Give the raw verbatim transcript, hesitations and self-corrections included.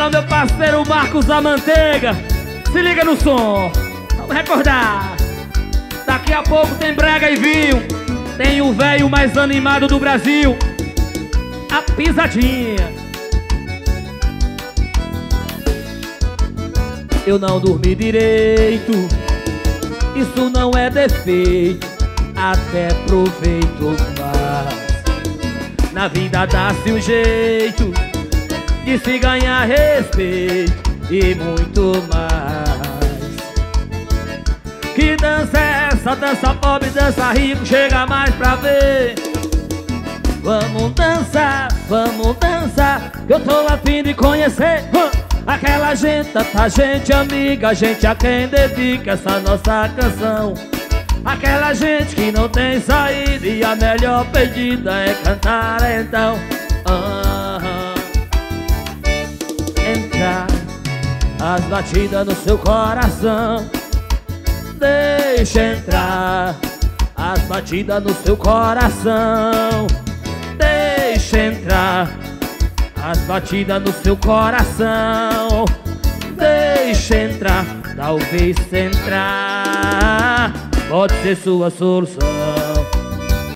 Alô, meu parceiro Marcos da Manteiga, se liga no som. Vamos recordar. Daqui a pouco tem brega e vinho. Tem o velho mais animado do Brasil, a pisadinha. Eu não dormi direito, isso não é defeito, até proveito, mas na vida dá-se um jeito de se ganhar respeito e muito mais. Que dança é essa? Dança pobre, dança rico, chega mais pra ver. Vamos dançar, vamos dançar, que eu tô a fim de conhecer aquela gente, tanta gente amiga, gente a quem dedica essa nossa canção. Aquela gente que não tem saída e a melhor pedida é cantar então. uh-huh. Entrar as batidas no seu coração. Deixa entrar as batidas no seu coração. Deixa entrar as batidas no seu coração. Deixa entrar, talvez entrar pode ser sua solução.